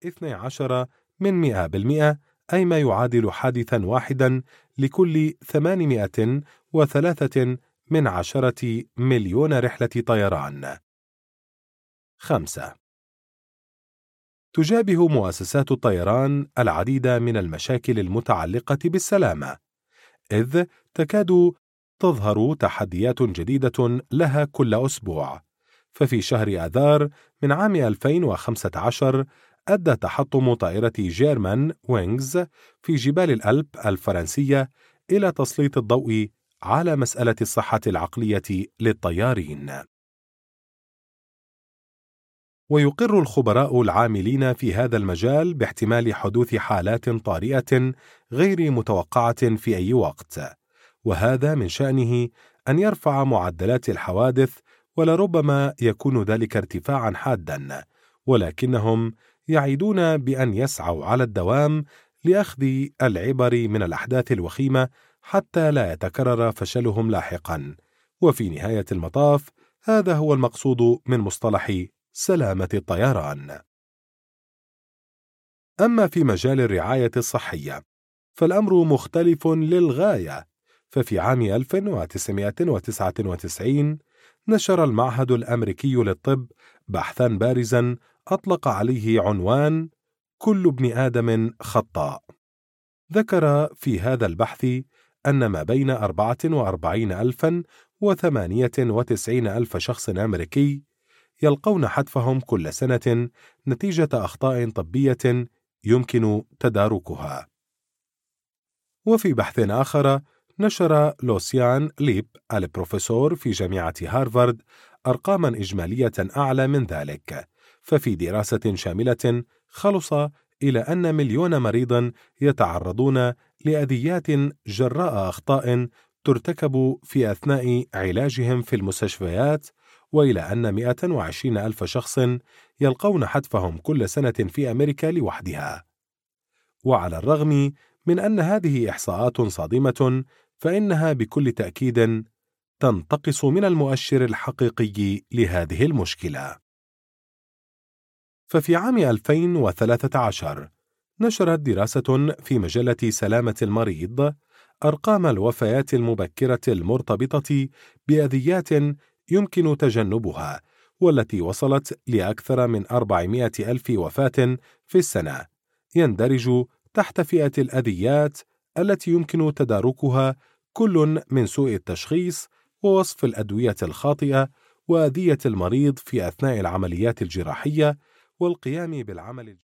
12%، أي ما يعادل حادثا واحدا لكل 813 مليون رحلة طيران. 5. تجابه مؤسسات الطيران العديد من المشاكل المتعلقة بالسلامة، إذ تكاد تظهر تحديات جديدة لها كل أسبوع. ففي شهر آذار من عام 2015 أدى تحطم طائرة جيرمان وينجز في جبال الألب الفرنسية إلى تسليط الضوء على مسألة الصحة العقلية للطيارين. ويقر الخبراء العاملين في هذا المجال باحتمال حدوث حالات طارئة غير متوقعة في أي وقت، وهذا من شأنه أن يرفع معدلات الحوادث، ولربما يكون ذلك ارتفاعا حادا، ولكنهم يعيدون بأن يسعوا على الدوام لأخذ العبر من الأحداث الوخيمة حتى لا يتكرر فشلهم لاحقا. وفي نهاية المطاف هذا هو المقصود من مصطلح سلامة الطيران. أما في مجال الرعاية الصحية فالأمر مختلف للغاية. ففي عام 1999 نشر المعهد الأمريكي للطب بحثا بارزا أطلق عليه عنوان كل ابن آدم خطاء. ذكر في هذا البحث أن ما بين 44,000 و98,000 شخص أمريكي يلقون حتفهم كل سنة نتيجة أخطاء طبية يمكن تداركها. وفي بحث آخر نشر لوسيان ليب البروفيسور في جامعة هارفارد أرقاما إجمالية أعلى من ذلك. ففي دراسة شاملة خلص إلى أن مليون مريض يتعرضون لأذيات جراء أخطاء ترتكب في أثناء علاجهم في المستشفيات، وإلى أن 120,000 شخص يلقون حتفهم كل سنة في أمريكا لوحدها. وعلى الرغم من أن هذه إحصاءات صادمة، فإنها بكل تأكيد تنتقص من المؤشر الحقيقي لهذه المشكلة. ففي عام 2013 نشرت دراسة في مجلة سلامة المريض أرقام الوفيات المبكرة المرتبطة بأذيات يمكن تجنبها، والتي وصلت لأكثر من 400,000 وفاة في السنة، يندرج تحت فئة الأذيات التي يمكن تداركها كل من سوء التشخيص ووصف الأدوية الخاطئة وأذية المريض في أثناء العمليات الجراحية والقيام بالعمل